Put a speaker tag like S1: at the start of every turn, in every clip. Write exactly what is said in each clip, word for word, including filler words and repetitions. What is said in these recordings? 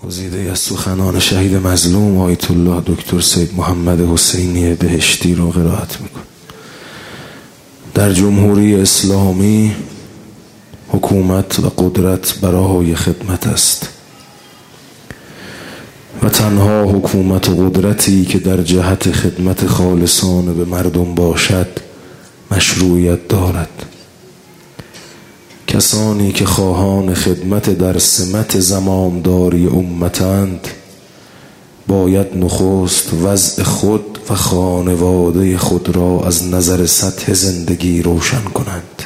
S1: گزیده از سخنان شهید مظلوم آیت الله دکتر سید محمد حسینی بهشتی رو قرائت میکن. در جمهوری اسلامی حکومت و قدرت برای خدمت است و تنها حکومت و قدرتی که در جهت خدمت خالصانه به مردم باشد مشروعیت دارد. کسانی که خواهان خدمت در سمت زمامداری امتند باید نخست وضع خود و خانواده خود را از نظر سطح زندگی روشن کنند.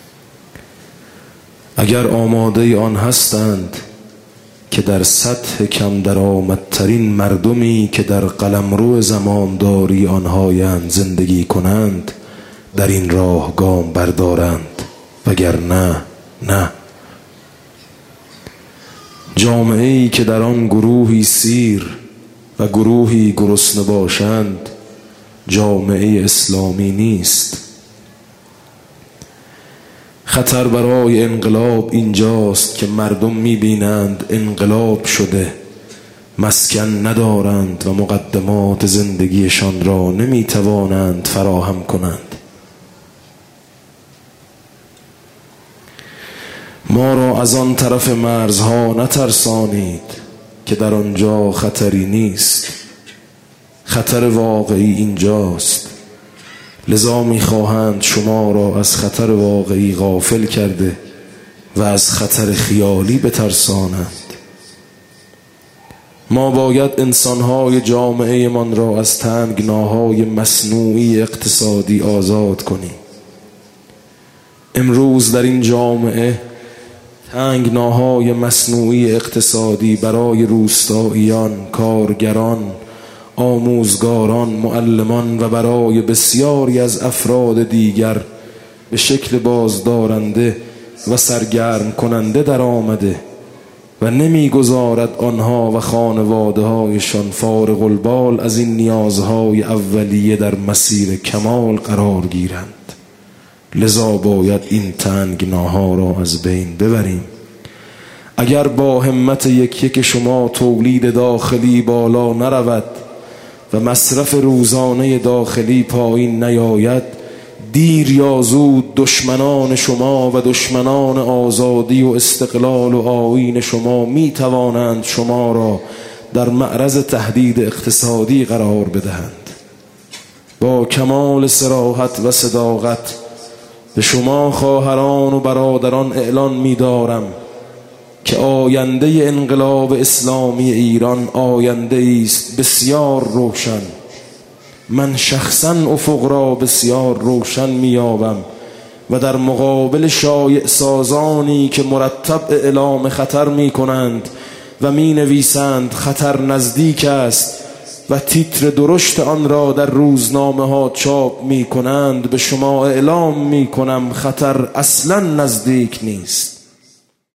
S1: اگر آماده آن هستند که در سطح کم درآمدترین مردمی که در قلمرو زمامداری آنهایند زندگی کنند، در این راه گام بردارند، وگرنه نه. جامعه‌ای که در آن گروهی سیر و گروهی گرسنه باشند جامعه اسلامی نیست. خطر برای انقلاب اینجاست که مردم می‌بینند انقلاب شده، مسکن ندارند و مقدمات زندگیشان را نمی‌توانند فراهم کنند. ما را از آن طرف مرزها نترسانید که در آنجا خطری نیست. خطر واقعی اینجاست، لذا می‌خواهند شما را از خطر واقعی غافل کرده و از خطر خیالی بترسانند. ما باید انسان‌های جامعه من را از تنگناهای مصنوعی اقتصادی آزاد کنیم. امروز در این جامعه تنگناهای مصنوعی اقتصادی برای روستاییان، کارگران، آموزگاران، معلمان و برای بسیاری از افراد دیگر به شکل بازدارنده و سرگرم کننده در آمده و نمیگذارد آنها و خانواده هایشان فارغ البال از این نیازهای اولیه در مسیر کمال قرار گیرند. لذا باید این تنگناها را از بین ببریم. اگر با همت یک یک شما تولید داخلی بالا نرود و مصرف روزانه داخلی پایین نیاید، دیر یا زود دشمنان شما و دشمنان آزادی و استقلال و آیین شما می توانند شما را در معرض تهدید اقتصادی قرار بدهند. با کمال صراحت و صداقت به شما خواهران و برادران اعلان می دارم که آینده انقلاب اسلامی ایران آینده است بسیار روشن. من شخصا افق را بسیار روشن می‌یابم و در مقابل شایع سازانی که مرتب اعلام خطر می کنند و می نویسند خطر نزدیک است و تیتر درشت آن را در روزنامه ها چاپ می کنند، به شما اعلام می کنم خطر اصلا نزدیک نیست.